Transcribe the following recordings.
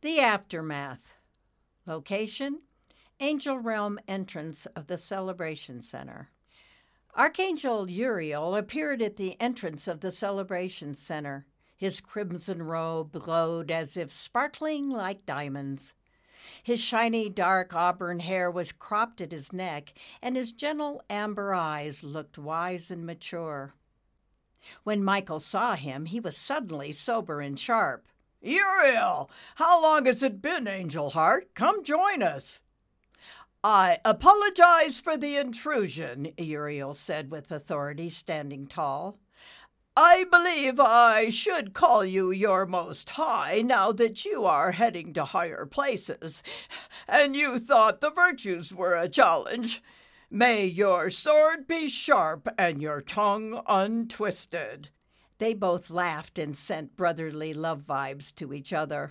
The Aftermath. Location: Angel Realm entrance of the Celebration Center. Archangel Uriel appeared at the entrance of the Celebration Center. His crimson robe glowed as if sparkling like diamonds. His shiny dark auburn hair was cropped at his neck, and his gentle amber eyes looked wise and mature. When Michael saw him, he was suddenly sober and sharp. "Uriel, how long has it been, Angel Heart? Come join us." "I apologize for the intrusion," Uriel said with authority, standing tall. "I believe I should call you your Most High now that you are heading to higher places, and you thought the virtues were a challenge. May your sword be sharp and your tongue untwisted." They both laughed and sent brotherly love vibes to each other.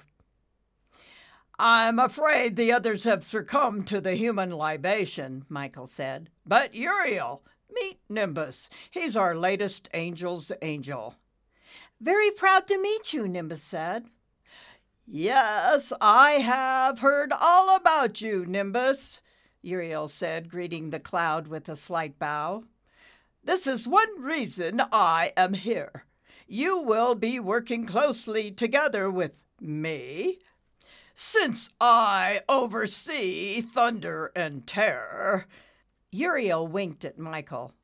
"I'm afraid the others have succumbed to the human libation," Michael said. "But Uriel, meet Nimbus. He's our latest angel's angel." "Very proud to meet you," Nimbus said. "Yes, I have heard all about you, Nimbus," Uriel said, greeting the cloud with a slight bow. "This is one reason I am here. You will be working closely together with me. Since I oversee thunder and terror." Uriel winked at Michael.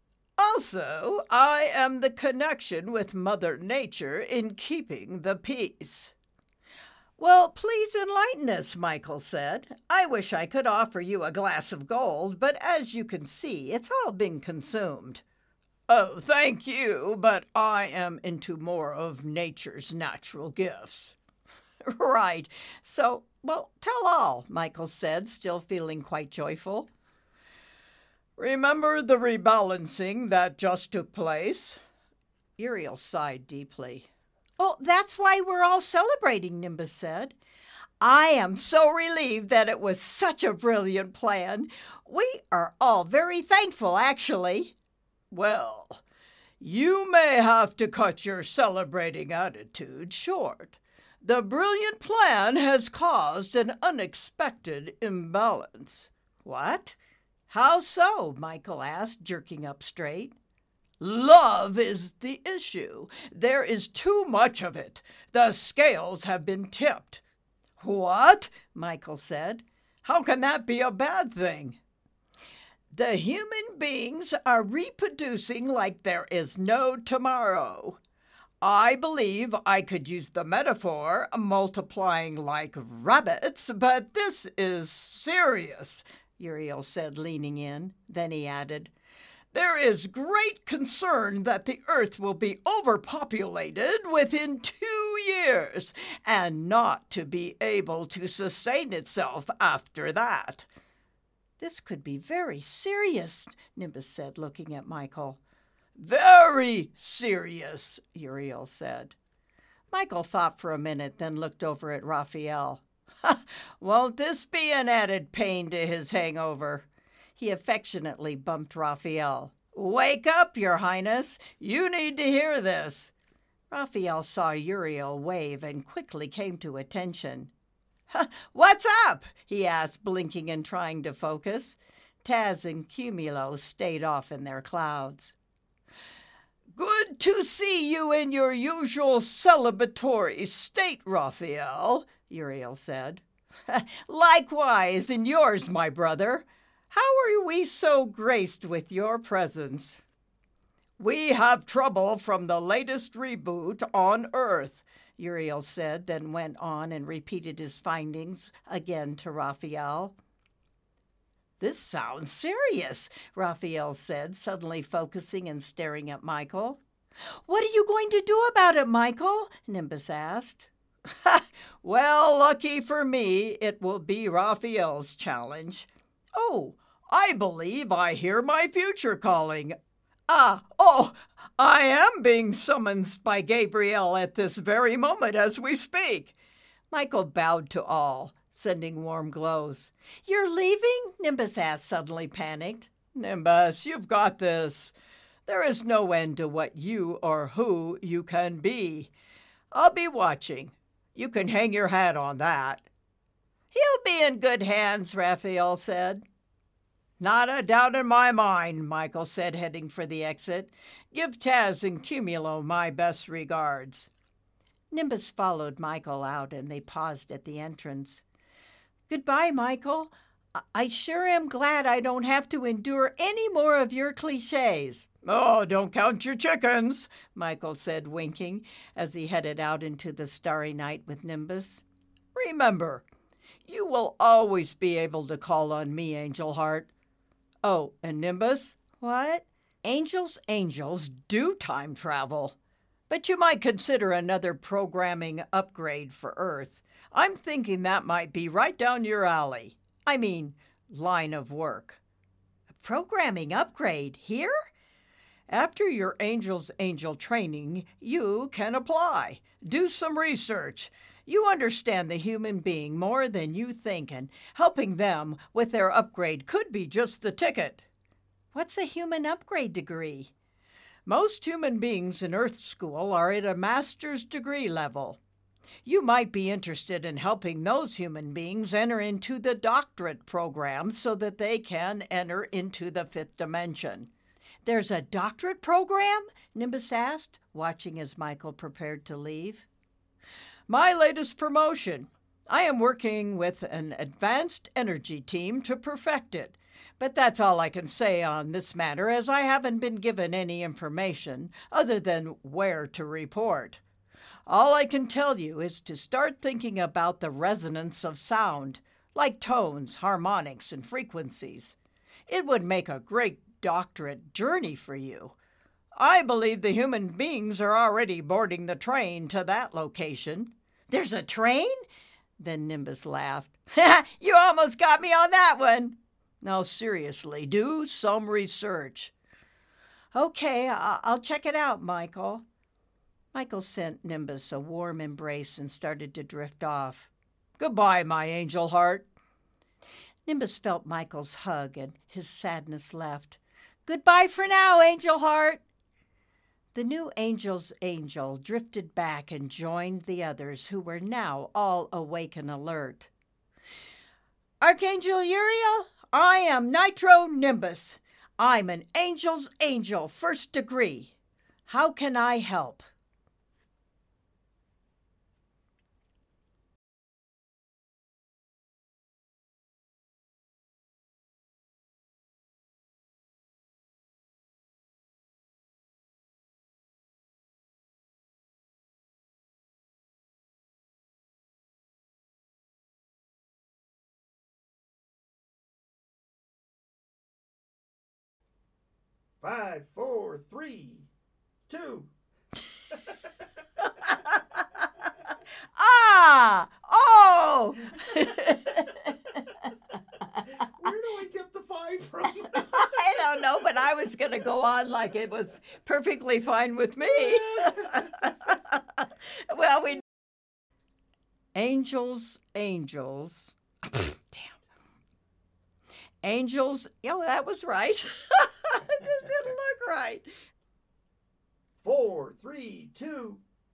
"Also, I am the connection with Mother Nature in keeping the peace." "Well, please enlighten us," Michael said. "I wish I could offer you a glass of gold, but as you can see, it's all been consumed." "Oh, thank you, but I am into more of nature's natural gifts." "Right. So, well, tell all," Michael said, still feeling quite joyful. "Remember the rebalancing that just took place?" Uriel sighed deeply. "Oh, that's why we're all celebrating," Nimbus said. "I am so relieved that it was such a brilliant plan. We are all very thankful, actually." "Well, you may have to cut your celebrating attitude short. The brilliant plan has caused an unexpected imbalance." "What? How so?" Michael asked, jerking up straight. "Love is the issue. There is too much of it. The scales have been tipped." "What?" Michael said. "How can that be a bad thing?" "The human beings are reproducing like there is no tomorrow. I believe I could use the metaphor multiplying like rabbits, but this is serious," Uriel said, leaning in. Then he added, "There is great concern that the Earth will be overpopulated within 2 years and not to be able to sustain itself after that." "This could be very serious," Nimbus said, looking at Michael. "Very serious," Uriel said. Michael thought for a minute, then looked over at Raphael. "Won't this be an added pain to his hangover?" He affectionately bumped Raphael. "Wake up, Your Highness. You need to hear this." Raphael saw Uriel wave and quickly came to attention. "What's up?" he asked, blinking and trying to focus. Taz and Cumulo stayed off in their clouds. "Good to see you in your usual celebratory state, Raphael," Uriel said. "Likewise in yours, my brother. How are we so graced with your presence?" "We have trouble from the latest reboot on Earth," Uriel said, then went on and repeated his findings again to Raphael. "This sounds serious," Raphael said, suddenly focusing and staring at Michael. "What are you going to do about it, Michael?" Nimbus asked. "Well, lucky for me, it will be Raphael's challenge." "Oh, I believe I hear my future calling. I am being summoned by Gabriel at this very moment as we speak." Michael bowed to all, sending warm glows. "You're leaving?" Nimbus asked, suddenly panicked. "Nimbus, you've got this. There is no end to what you or who you can be. I'll be watching. You can hang your hat on that. He'll be in good hands, Raphael said. Not a doubt in my mind, Michael said, heading for the exit. Give Taz and Cumulo my best regards. Nimbus followed Michael out, and they paused at the entrance. Goodbye, Michael. I sure am glad I don't have to endure any more of your cliches. Oh, don't count your chickens, Michael said, winking, as he headed out into the starry night with Nimbus. Remember, you will always be able to call on me, Angel Heart. Oh, and Nimbus? What? Angels do time travel. But you might consider another programming upgrade for Earth. I'm thinking that might be right down your alley. I mean, line of work. A programming upgrade here? After your Angel training, you can apply. Do some research. You understand the human being more than you think, and helping them with their upgrade could be just the ticket. What's a human upgrade degree? Most human beings in Earth School are at a master's degree level. You might be interested in helping those human beings enter into the doctorate program so that they can enter into the fifth dimension. There's a doctorate program? Nimbus asked, watching as Michael prepared to leave. My latest promotion. I am working with an advanced energy team to perfect it. But that's all I can say on this matter, as I haven't been given any information other than where to report. All I can tell you is to start thinking about the resonance of sound, like tones, harmonics, and frequencies. It would make a great doctorate journey for you. I believe the human beings are already boarding the train to that location. There's a train? Then Nimbus laughed. You almost got me on that one. Now, seriously, do some research. Okay, I'll check it out, Michael. Michael sent Nimbus a warm embrace and started to drift off. Goodbye, my Angel Heart. Nimbus felt Michael's hug, and his sadness left. Goodbye for now, Angel Heart. The new Angel's angel drifted back and joined the others, who were now all awake and alert. Archangel Uriel, I am Nitro Nimbus. I'm an Angel's angel, first degree. How can I help? Five, four, three, two. Ah! Oh! Where do I get the 5 from? I don't know, but I was going to go on like it was perfectly fine with me. Well, Angels. Damn. Angels. Oh, that was right. It just didn't look right. 4, 3, 2.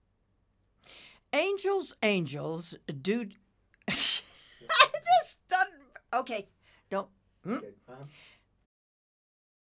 Angels do. I just doesn't. Okay, don't. Okay,